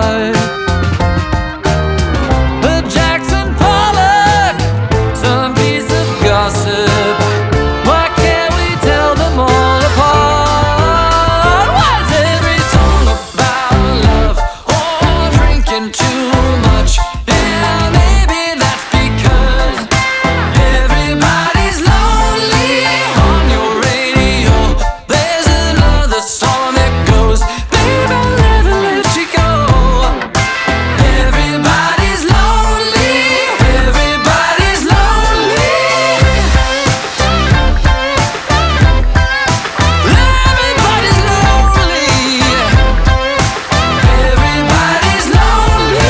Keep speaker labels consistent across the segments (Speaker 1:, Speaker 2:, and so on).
Speaker 1: heart. But Jackson Pollock, some piece of gossip. Why can't we tell them all apart? Why is every song about love or drinking too much? Yeah, maybe that's because everybody's lonely. On your radio, there's another song that goes, babe, I'll never let you go. Everybody's lonely. Everybody's lonely. Everybody's lonely. Everybody's lonely.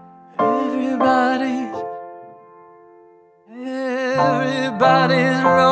Speaker 1: Everybody's